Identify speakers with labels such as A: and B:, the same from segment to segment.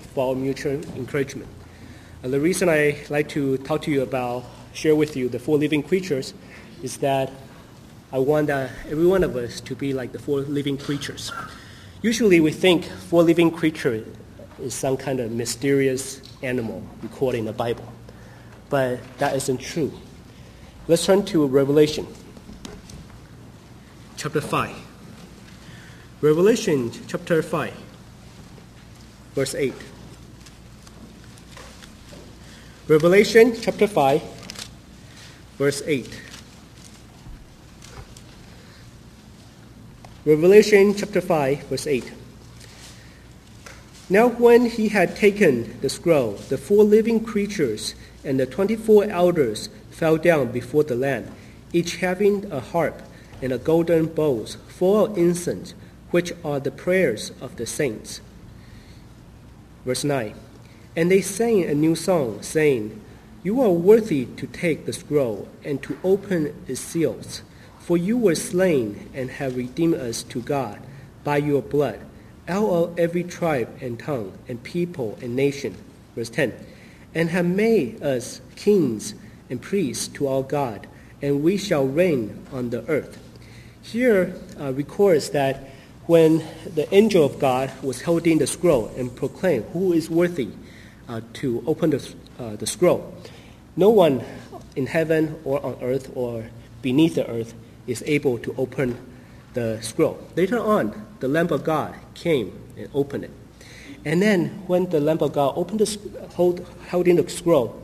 A: for our mutual encouragement. The reason I like to talk to you about, share with you the four living creatures, is that I want every one of us to be like the four living creatures. Usually we think four living creature is some kind of mysterious animal recorded in the Bible, but that isn't true. Let's turn to Revelation chapter 5. Revelation chapter 5, verse 8. Revelation chapter 5, verse 8. Revelation chapter 5, verse 8. Now when he had taken the scroll, the four living creatures and the 24 elders fell down before the Lamb, each having a harp and a golden bowls full of incense, which are the prayers of the saints. Verse 9. And they sang a new song, saying, You are worthy to take the scroll and to open its seals. For you were slain and have redeemed us to God by your blood, out of every tribe and tongue and people and nation. Verse 10. And have made us kings and priests to our God, and we shall reign on the earth. Here records that when the angel of God was holding the scroll and proclaimed who is worthy to open the scroll, no one in heaven or on earth or beneath the earth is able to open the scroll. Later on, the Lamb of God came and opened it. And then when the Lamb of God opened holding the scroll,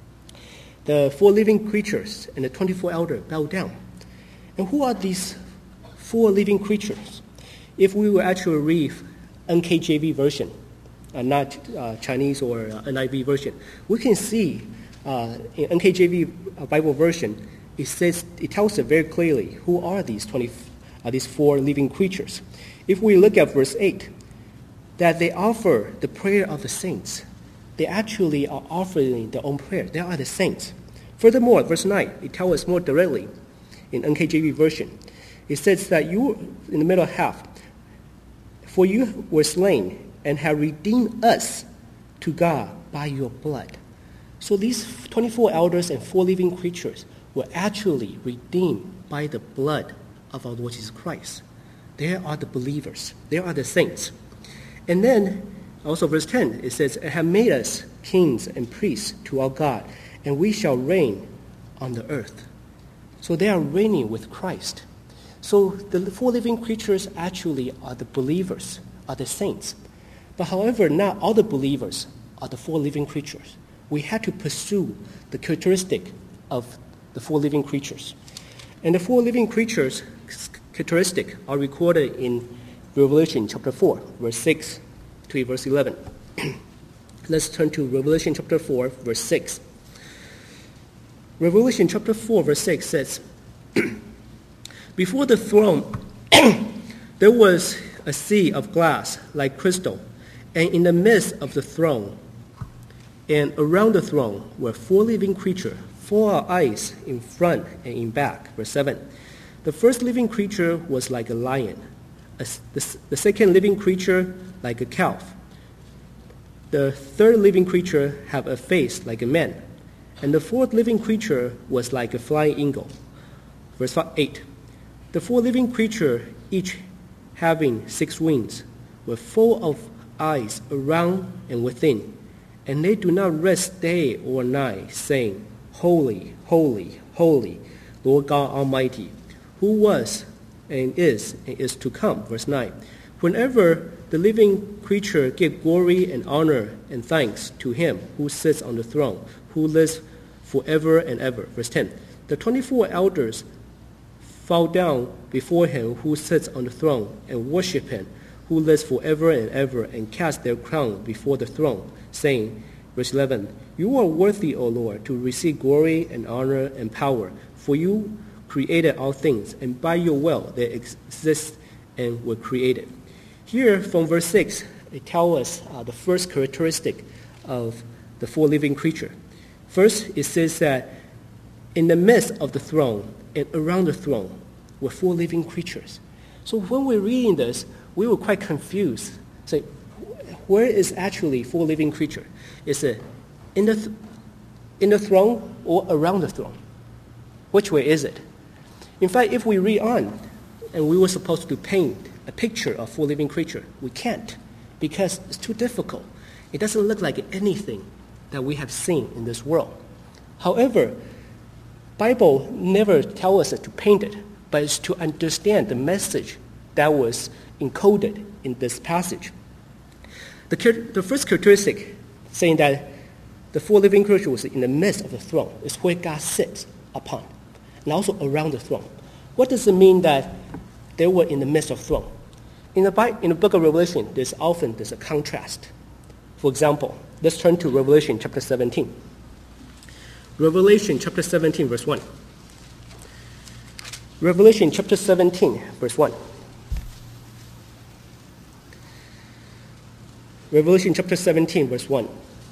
A: the four living creatures and the 24 elders bowed down. And who are these four living creatures? If we will actually read NKJV version, not Chinese or NIV version, we can see in NKJV Bible version, it tells us very clearly who are these four living creatures. If we look at verse 8, that they offer the prayer of the saints. They actually are offering their own prayer. They are the saints. Furthermore, verse 9, it tells us more directly in NKJV version. It says that you, in the middle half, for you were slain and have redeemed us to God by your blood. So these 24 elders and four living creatures were actually redeemed by the blood of our Lord Jesus Christ. They are the believers. They are the saints. And then, also verse 10, it says, have made us kings and priests to our God, and we shall reign on the earth. So they are reigning with Christ. So the four living creatures actually are the believers, are the saints. But however, not all the believers are the four living creatures. We have to pursue the characteristic of the four living creatures. And the four living creatures' characteristics are recorded in Revelation chapter 4, verse 6 to verse 11. Let's turn to Revelation chapter 4, verse 6. Revelation chapter 4, verse 6 says, Before the throne there was a sea of glass like crystal, and in the midst of the throne and around the throne were four living creatures, full of eyes in front and in back. Verse 7. The first living creature was like a lion, the second living creature like a calf. The third living creature had a face like a man, and the fourth living creature was like a flying eagle. Verse 8. The four living creatures, each having 6 wings, were full of eyes around and within, and they do not rest day or night, saying, Holy, holy, holy, Lord God Almighty, who was and is to come. Verse 9. Whenever the living creature give glory and honor and thanks to him who sits on the throne, who lives forever and ever. Verse 10. The 24 elders fall down before him who sits on the throne and worship him who lives forever and ever, and cast their crown before the throne, saying, verse 11, You are worthy, O Lord, to receive glory and honor and power, for you created all things, and by your will they exist and were created. Here, from verse 6, it tells us the first characteristic of the four living creatures. First, it says that in the midst of the throne and around the throne were four living creatures. So when we're reading this, we were quite confused. Say, where is actually four living creature? Is it in the throne or around the throne? Which way is it? In fact, if we read on, and we were supposed to paint a picture of four living creature, we can't because it's too difficult. It doesn't look like anything that we have seen in this world. However, Bible never tells us to paint it, but it's to understand the message that was encoded in this passage. The first characteristic saying that the four living creatures was in the midst of the throne is where God sits upon, and also around the throne. What does it mean that they were in the midst of the throne? In the book of Revelation, there's a contrast. For example, let's turn to Revelation chapter 17. Revelation chapter 17, verse 1. Revelation chapter 17, verse 1. Revelation chapter 17, verse 1.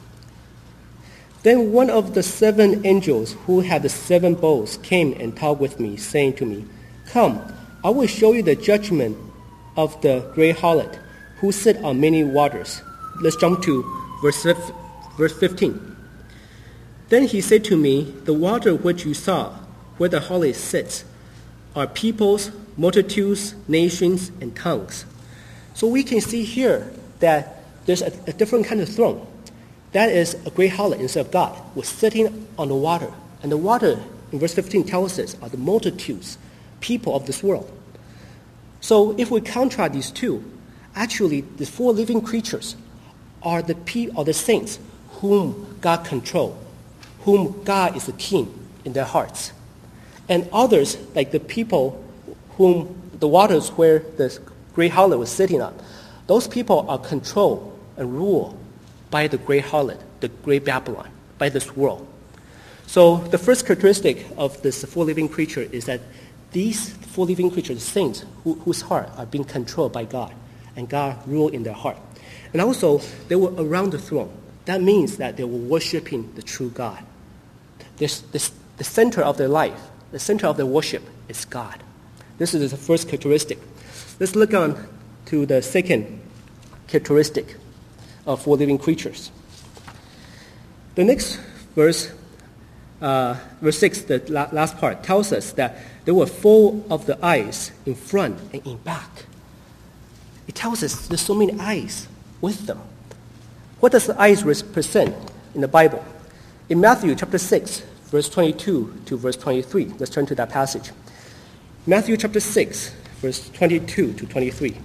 A: Then one of the seven angels who had the seven bowls came and talked with me, saying to me, "Come, I will show you the judgment of the great harlot, who sit on many waters." Let's jump to verse 15. Then he said to me, "The water which you saw, where the harlot sits, are peoples, multitudes, nations, and tongues." So we can see here that there's a different kind of throne. That is a great harlot instead of God was sitting on the water. And the water, in verse 15, tells us are the multitudes, people of this world. So if we contrast these two, actually the four living creatures are the saints whom God controls, whom God is the king in their hearts. And others, like the people whom the waters where the great harlot was sitting on, those people are controlled and ruled by the great harlot, the great Babylon, by this world. So the first characteristic of this four living creature is that these four living creatures, saints, whose heart are being controlled by God, and God rule in their heart. And also, they were around the throne. That means that they were worshiping the true God. The center of their life, the center of their worship is God. This is the first characteristic. Let's look on to the second characteristic of four living creatures. The next verse, verse 6, the last part, tells us that they were full of the eyes in front and in back. It tells us there's so many eyes with them. What does the eyes represent in the Bible? In Matthew chapter 6, verse 22 to verse 23, let's turn to that passage. Matthew chapter 6, verse 22 to 23.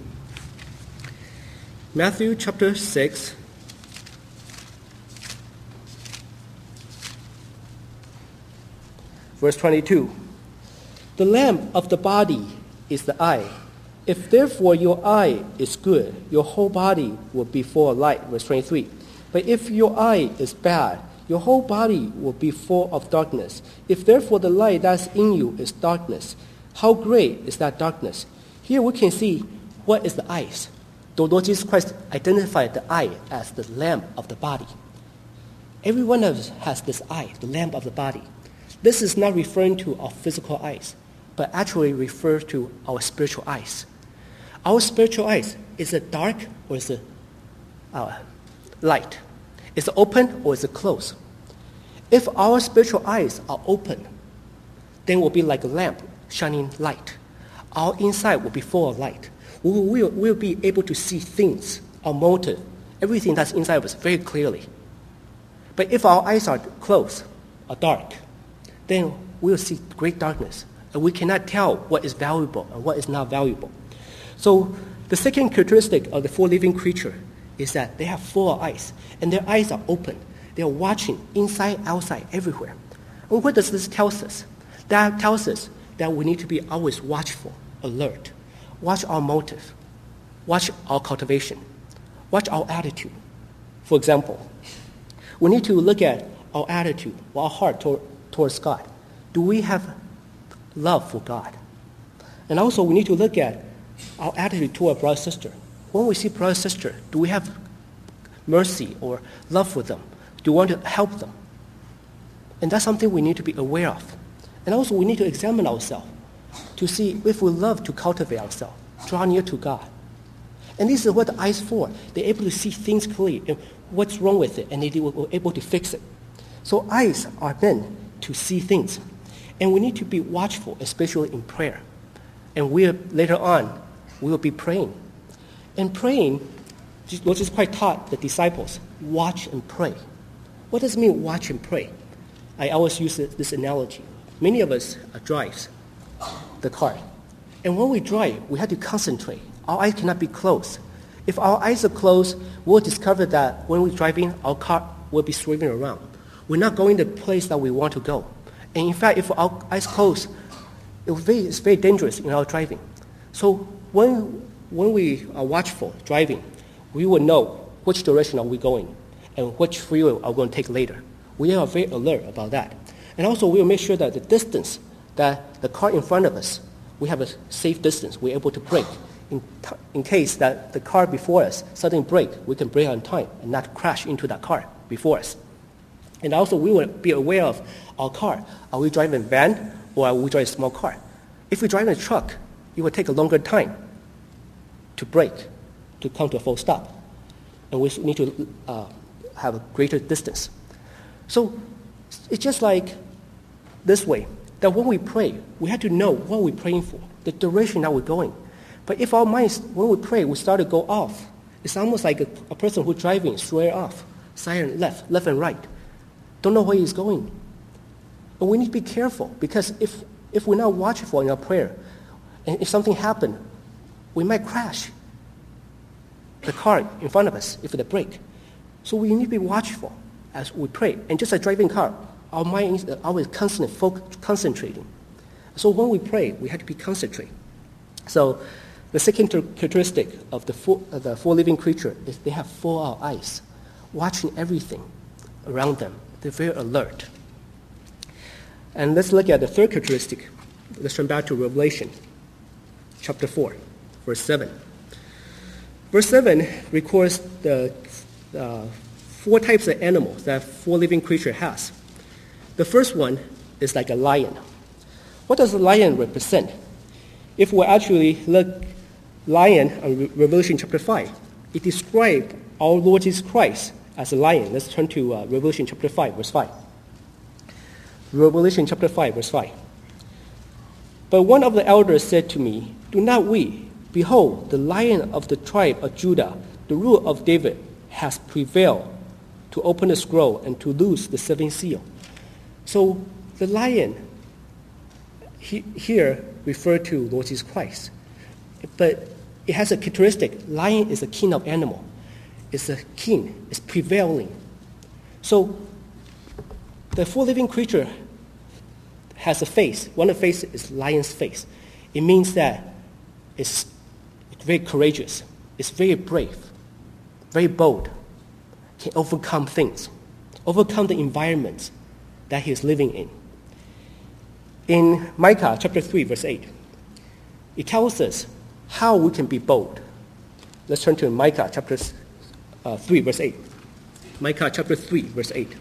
A: Matthew chapter 6, verse 22. "The lamp of the body is the eye. If therefore your eye is good, your whole body will be full of light." Verse 23. "But if your eye is bad, your whole body will be full of darkness. If therefore the light that's in you is darkness, how great is that darkness?" Here we can see what is the eyes. The Lord Jesus Christ identified the eye as the lamp of the body. Every one of us has this eye, the lamp of the body. This is not referring to our physical eyes, but actually refers to our spiritual eyes. Our spiritual eyes, is it dark or is it light? Is it open or is it closed? If our spiritual eyes are open, then we'll be like a lamp shining light. Our inside will be full of light. We'll be able to see things, our motive, everything that's inside of us very clearly. But if our eyes are closed, or dark, then we'll see great darkness, and we cannot tell what is valuable and what is not valuable. So the second characteristic of the four living creature is that they have full eyes, and their eyes are open. They are watching inside, outside, everywhere. And what does this tell us? That tells us that we need to be always watchful, alert. Watch our motive. Watch our cultivation. Watch our attitude. For example, we need to look at our attitude, our heart towards God. Do we have love for God? And also we need to look at our attitude toward brother and sister. When we see brother and sister, do we have mercy or love for them? Do we want to help them? And that's something we need to be aware of. And also we need to examine ourselves to see if we love to cultivate ourselves, draw near to God. And this is what the eyes for. They're able to see things clearly and what's wrong with it, and they were able to fix it. So eyes are meant to see things. And we need to be watchful, especially in prayer. And later on, we will be praying. And praying, Lord Jesus Christ taught the disciples, watch and pray. What does it mean, watch and pray? I always use this analogy. Many of us drive the car. And when we drive, we have to concentrate. Our eyes cannot be closed. If our eyes are closed, we'll discover that when we're driving, our car will be swerving around. We're not going to the place that we want to go. And in fact, if our eyes closed, it's very dangerous in our driving. So when we are watchful driving, we will know which direction are we going and which freeway are we going to take later. We are very alert about that. And also, we will make sure that the distance that the car in front of us, we have a safe distance. We're able to brake. In case that the car before us suddenly brake, we can brake on time and not crash into that car before us. And also, we will be aware of our car. Are we driving a van or are we driving a small car? If we drive a truck, it will take a longer time to brake, to come to a full stop. And we need to have a greater distance. So it's just like this way, that when we pray, we have to know what we're praying for, the direction that we're going. But if our minds, when we pray, we start to go off, it's almost like a person who's driving straight off, side and left and right. Don't know where he's going. And we need to be careful, because if we're not watchful in our prayer, and if something happens, we might crash the car in front of us if it brake. So we need to be watchful as we pray. And just like driving a car, our mind is always concentrating. So when we pray, we have to be concentrating. So the second characteristic of the four living creatures is they have 4 eyes, watching everything around them. They're very alert. And let's look at the third characteristic. Let's turn back to Revelation chapter 4, verse 7. Verse 7 records the 4 types of animals that 4 living creature has. The first one is like a lion. What does a lion represent? If we actually look lion in Revelation chapter 5, it describes our Lord Jesus Christ as a lion. Let's turn to Revelation chapter 5, verse 5. Revelation chapter 5, verse 5. But one of the elders said to me, do not weep. Behold, the Lion of the tribe of Judah, the root of David, has prevailed to open the scroll and to loose the 7th seal. So the lion here referred to Lord Jesus Christ. But it has a characteristic. Lion is a king of animal. It's a king. It's prevailing. So the 4 living creature has a face. One of the faces is lion's face. It means that it's very courageous. It's very brave, very bold, can overcome things, overcome the environments that he is living in. In Micah chapter 3, verse 8, it tells us how we can be bold. Let's turn to Micah chapter 3, verse 8. Micah chapter 3, verse 8.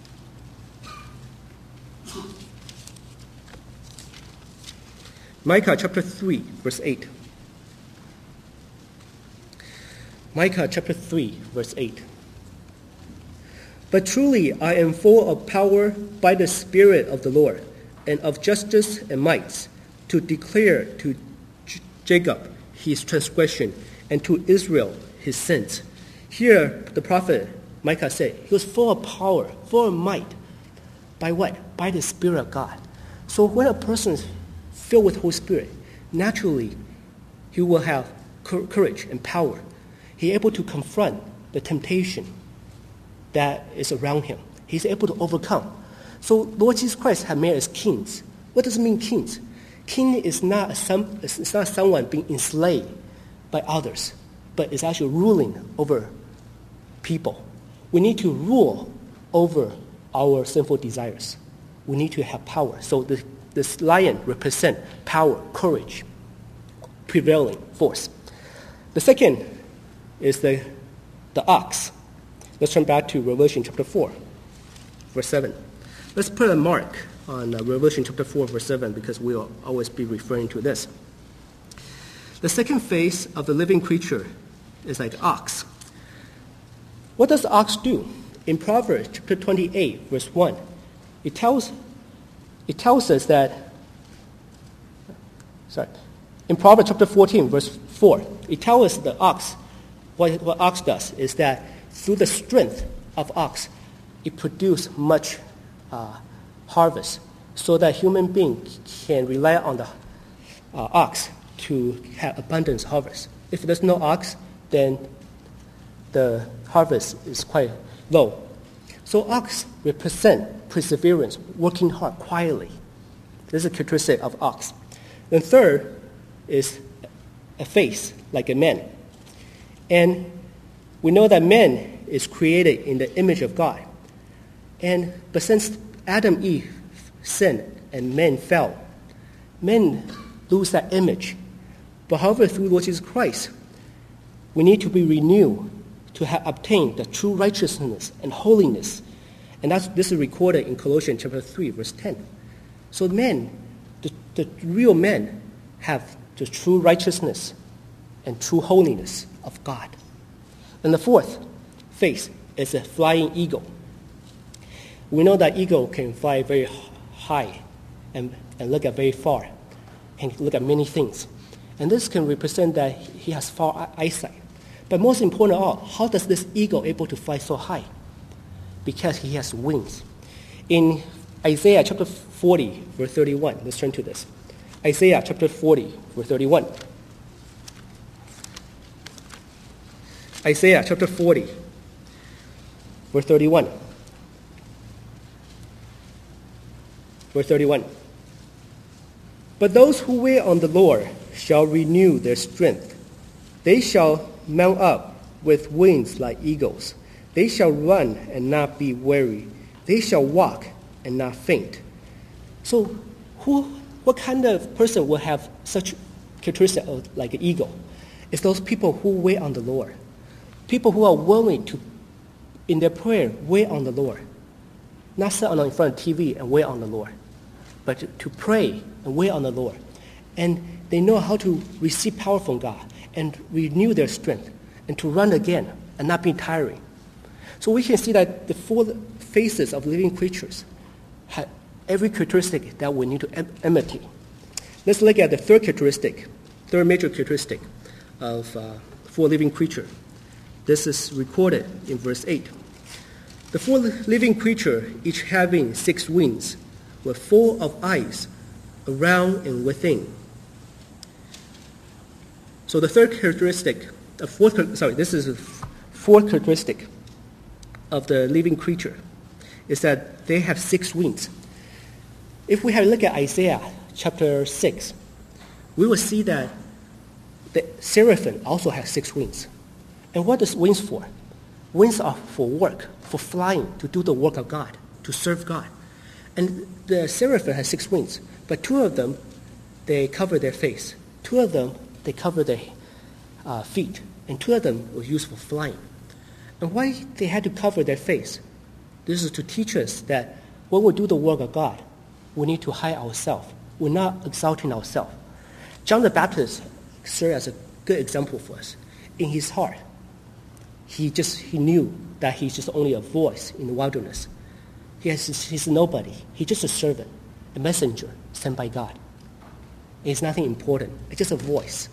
A: Micah chapter 3, verse 8. Micah chapter 3, verse 8. But truly I am full of power by the Spirit of the Lord, and of justice and might, to declare to Jacob his transgression, and to Israel his sins. Here the prophet Micah said he was full of power, full of might. By what? By the Spirit of God. So when a person is filled with the Holy Spirit, naturally he will have courage and power. He's able to confront the temptation that is around him. He's able to overcome. So Lord Jesus Christ has made us kings. What does it mean, kings? King is not someone being enslaved by others, but is actually ruling over people. We need to rule over our sinful desires. We need to have power. So this lion represents power, courage, prevailing force. The second is the ox. Let's turn back to Revelation chapter 4, verse 7. Let's put a mark on Revelation chapter 4, verse 7, because we'll always be referring to this. The second phase of the living creature is like ox. What does the ox do? In Proverbs chapter 28, verse 1, it tells us that, in Proverbs chapter 14, verse 4, it tells us the ox, what ox does is that through the strength of ox, it produces much harvest, so that human being can rely on the ox to have abundance harvest. If there's no ox, then the harvest is quite low. So ox represent perseverance, working hard quietly. This is a characteristic of ox. The third is a face, like a man. And we know that man is created in the image of God. But since Adam and Eve sinned and man fell, men lose that image. But however, through Lord Jesus Christ, we need to be renewed to have obtained the true righteousness and holiness. And this is recorded in Colossians chapter 3, verse 10. So men, the real men, have the true righteousness and true holiness of God. And the fourth face is a flying eagle. We know that eagle can fly very high and look at very far and look at many things. And this can represent that he has far eyesight. But most important of all, how does this eagle able to fly so high? Because he has wings. In Isaiah chapter 40, verse 31, let's turn to this. Isaiah chapter 40, verse 31. Isaiah chapter 40, verse 31. Verse 31. But those who wait on the Lord shall renew their strength. They shall mount up with wings like eagles. They shall run and not be weary. They shall walk and not faint. So what kind of person will have such characteristic like an eagle? It's those people who wait on the Lord. People who are willing to, in their prayer, wait on the Lord. Not sit in front of TV and wait on the Lord, but to pray and wait on the Lord. And they know how to receive power from God and renew their strength and to run again and not be tiring. So we can see that the four faces of living creatures have every characteristic that we need to imitate. Let's look at the third major characteristic of four living creatures. This is recorded in verse 8. The four living creatures, each having 6 wings, were full of eyes around and within. So the fourth characteristic of the living creature is that they have 6 wings. If we have a look at Isaiah chapter 6, we will see that the seraphim also has 6 wings. And what is wings for? Wings are for work, for flying, to do the work of God, to serve God. And the seraphim has 6 wings, but 2 of them, they cover their face. 2 of them, they cover their feet. And 2 of them were used for flying. And why they had to cover their face? This is to teach us that when we do the work of God, we need to hide ourselves. We're not exalting ourselves. John the Baptist served as a good example for us. In his heart, he knew that he's just only a voice in the wilderness. He's nobody. He's just a servant, a messenger sent by God. It's nothing important. It's just a voice.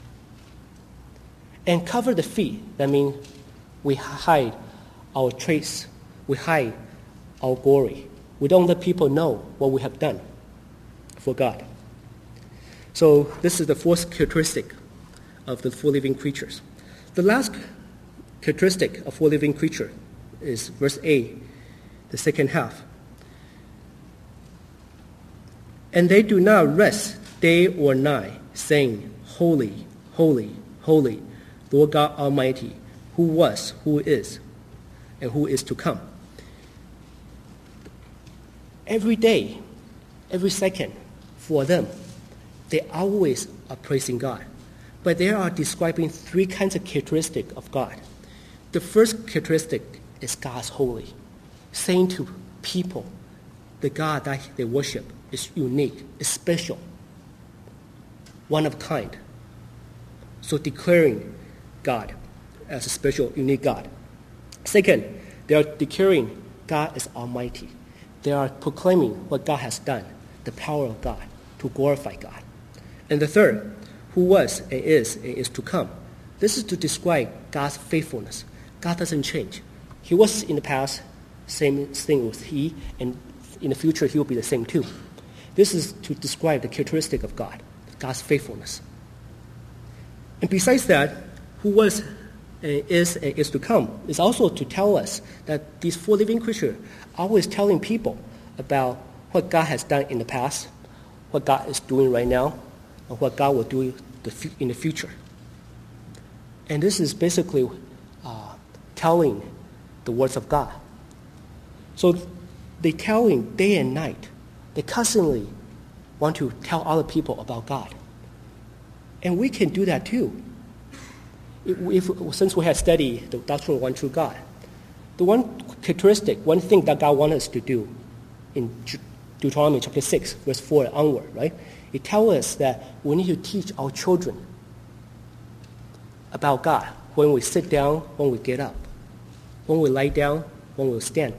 A: And cover the feet, that means we hide our traits. We hide our glory. We don't let people know what we have done for God. So this is the fourth characteristic of the 4 living creatures. The last characteristic of 4 living creatures is verse 8, the second half. And they do not rest day or night, saying, Holy, holy, holy, Lord God Almighty, who was, who is, and who is to come. Every day, every second, for them, they always are praising God. But they are describing 3 kinds of characteristics of God. The first characteristic is God's holy, saying to people, the God that they worship is unique, is special, one of a kind. So declaring God. as a special, unique God. Second, they are declaring God is almighty. They are proclaiming what God has done, the power of God, to glorify God. And the third, who was and is to come. This is to describe God's faithfulness. God doesn't change. He was in the past, same thing with he, and in the future he will be the same too. This is to describe the characteristic of God, God's faithfulness. And besides that, who was and is to come is also to tell us that these four living creatures are always telling people about what God has done in the past, what God is doing right now, and what God will do in the future. And this is basically telling the words of God. So they're telling day and night. They constantly want to tell other people about God. And we can do that too. Since we have studied the doctrine of one true God, the one characteristic, one thing that God wants us to do in Deuteronomy chapter 6, verse 4 onward, right? It tells us that we need to teach our children about God when we sit down, when we get up, when we lie down, when we stand.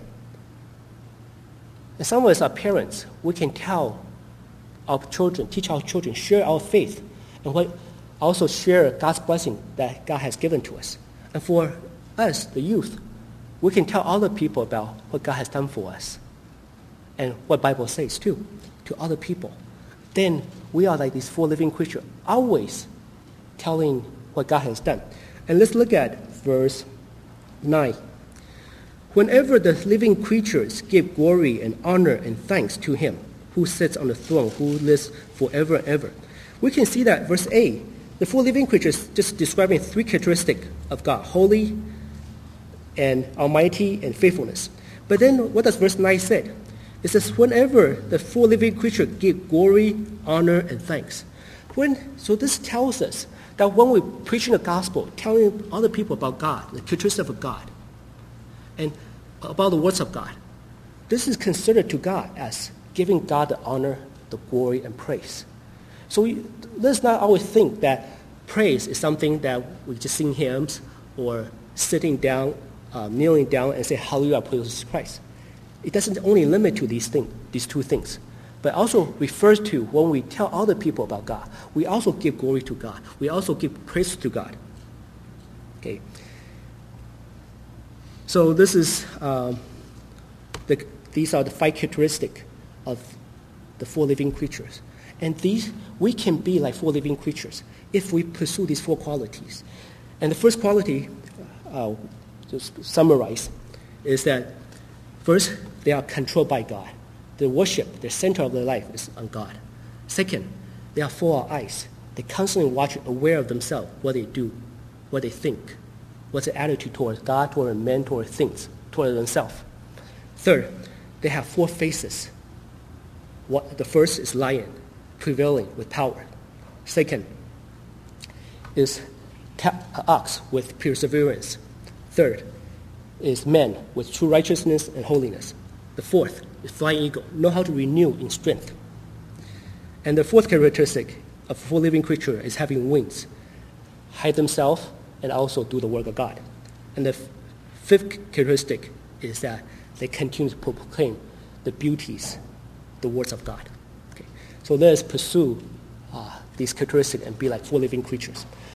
A: And some of us are parents. We can tell our children, teach our children, share our faith, and also share God's blessing that God has given to us. And for us, the youth, we can tell other people about what God has done for us and what Bible says too, to other people. Then we are like these four living creatures, always telling what God has done. And let's look at verse 9. Whenever the living creatures give glory and honor and thanks to him who sits on the throne, who lives forever and ever. We can see that verse 8, the four living creatures just describing three characteristics of God, holy and almighty and faithfulness. But then what does verse 9 say? It says, whenever the four living creatures give glory, honor, and thanks. So this tells us that when we're preaching the gospel, telling other people about God, the characteristics of God, and about the words of God, this is considered to God as giving God the honor, the glory, and praise. So let's not always think that praise is something that we just sing hymns or sitting down, kneeling down and say, hallelujah, praise Christ. It doesn't only limit to these two things, but also refers to when we tell other people about God, we also give glory to God. We also give praise to God. Okay. So this is these are the five characteristics of the four living creatures. And we can be like four living creatures if we pursue these four qualities. And the first quality, just summarize, is that first, they are controlled by God. Their worship, the center of their life is on God. Second, they are full of eyes. They constantly watch, aware of themselves, what they do, what they think, what's their attitude towards God, towards men, towards things, towards themselves. Third, they have four faces. The first is lion, prevailing with power. Second is ox with perseverance. Third is man with true righteousness and holiness. The fourth is flying eagle, know how to renew in strength. And the fourth characteristic of a full living creature is having wings, hide themselves, and also do the work of God. And the fifth characteristic is that they continue to proclaim the beauties, the words of God. Okay. So let us pursue these characteristics and be like full living creatures.